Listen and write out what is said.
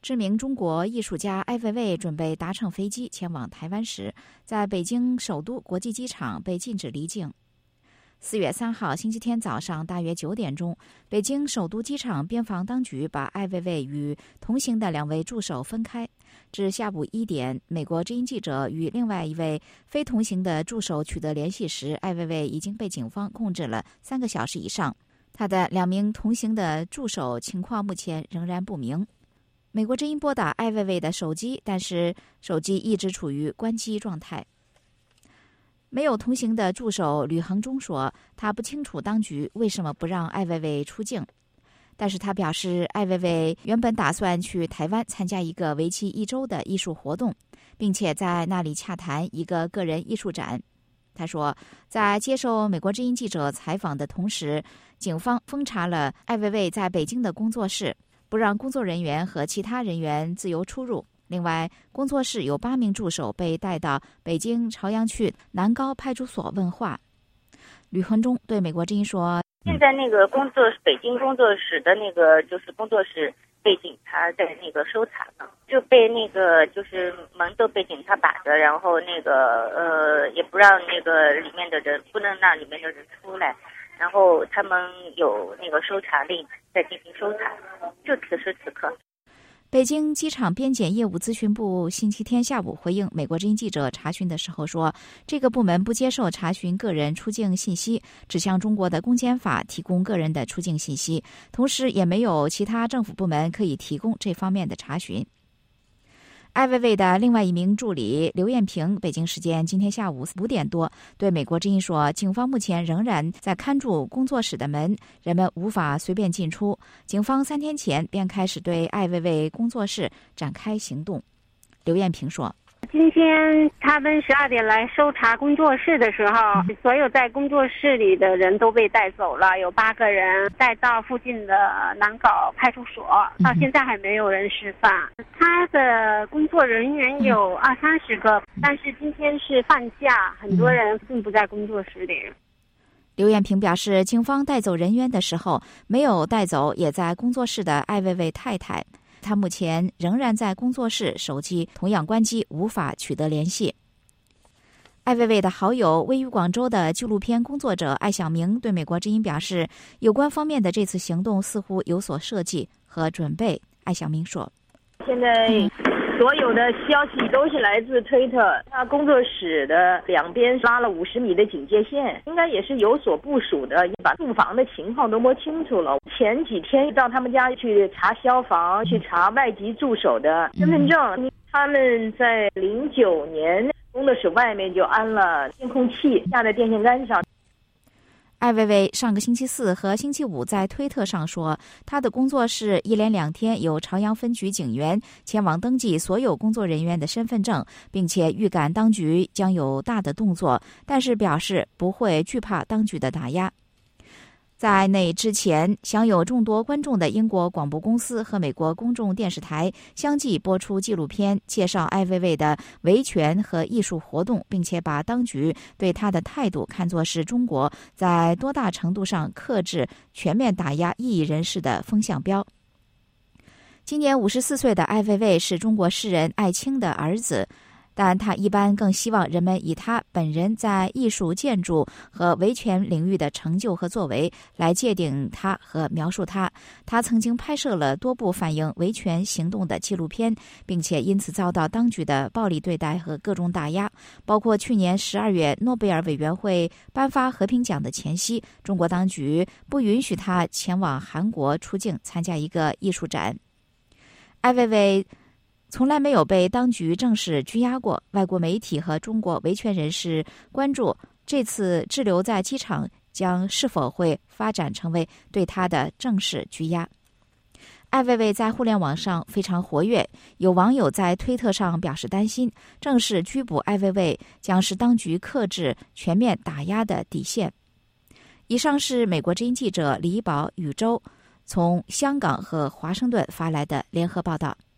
知名中国艺术家艾未未准备搭乘飞机前往台湾时，在北京首都国际机场被禁止离境。4月3号星期天早上大约9点钟，北京首都机场边防当局把艾未未与同行的2位助手分开。至下午1点，美国之音记者与另外一位非同行的助手取得联系时，艾未未已经被警方控制了3个小时以上。他的2名同行的助手情况目前仍然不明。美国之音拨打艾未未的手机，但是手机一直处于关机状态。没有同行的助手吕恒忠说，他不清楚当局为什么不让艾未未出境，但是他表示，艾未未原本打算去台湾参加一个为期1周的艺术活动，并且在那里洽谈一个个人艺术展。他说，在接受美国之音记者采访的同时，警方封查了艾未未在北京的工作室，不让工作人员和其他人员自由出入。另外，工作室有8名助手被带到北京朝阳区南高派出所问话。吕恒忠对美国之音说， 现在那个北京工作室的那个就是工作室被警察在那个搜查呢，就被那个就是门都被警察把着，然后那个也不让那个里面的人，不能让里面的人出来，然后他们有那个搜查令在进行搜查，就此时此刻。 北京机场边检业务咨询部星期天下午回应美国之音记者查询的时候说，这个部门不接受查询个人出境信息，只向中国的公检法提供个人的出境信息，同时也没有其他政府部门可以提供这方面的查询。艾未未的另外一名助理刘艳萍，北京时间今天下午5点多对美国之音说，警方目前仍然在看住工作室的门，人们无法随便进出。警方3天前便开始对艾未未工作室展开行动。刘艳萍说， 今天他们12点来搜查工作室的时候，所有在工作室里的人都被带走了，有8个人带到附近的南皋派出所，到现在还没有人释放。他的工作人员有20-30个，但是今天是放假，很多人并不在工作室里。 刘艳萍表示，警方带走人员的时候没有带走也在工作室的艾未未太太，他目前仍然在工作室，手机同样关机，无法取得联系。艾未未的好友，位于广州的纪录片工作者艾晓明对美国之音表示，有关方面的这次行动似乎有所设计和准备。艾晓明说， 现在所有的消息都是来自推特，他工作室的2边拉了50米的警戒线，应该也是有所部署的，也把住房的情况都摸清楚了。前几天到他们家去查消防，去查外籍助手的身份证，他们在09年工作室外面就安了监控器，架在电线杆上。 艾未未上个星期4和星期5在推特上说，他的工作室一连2天有朝阳分局警员前往登记所有工作人员的身份证，并且预感当局将有大的动作，但是表示不会惧怕当局的打压。在那之前，享有众多观众的英国广播公司和美国公众电视台相继播出纪录片，介绍艾未未的维权和艺术活动，并且把当局对他的态度看作是中国在多大程度上克制、全面打压异议人士的风向标。今年54岁的艾未未是中国诗人艾青的儿子，但他一般更希望人们以他本人在艺术、建筑和维权领域的成就和作为来界定他和描述他。他曾经拍摄了多部反映维权行动的纪录片，并且因此遭到当局的暴力对待和各种打压，包括去年12月诺贝尔委员会颁发和平奖的前夕，中国当局不允许他前往韩国出境参加一个艺术展。艾未未从来没有被当局正式拘押过。外国媒体和中国维权人士关注这次滞留在机场将是否会发展成为对他的正式拘押。艾未未在互联网上非常活跃，有网友在推特上表示担心，正式拘捕艾未未将是当局克制、全面打压的底线。以上是美国之音记者李宝、宇宙从香港和华盛顿发来的联合报道。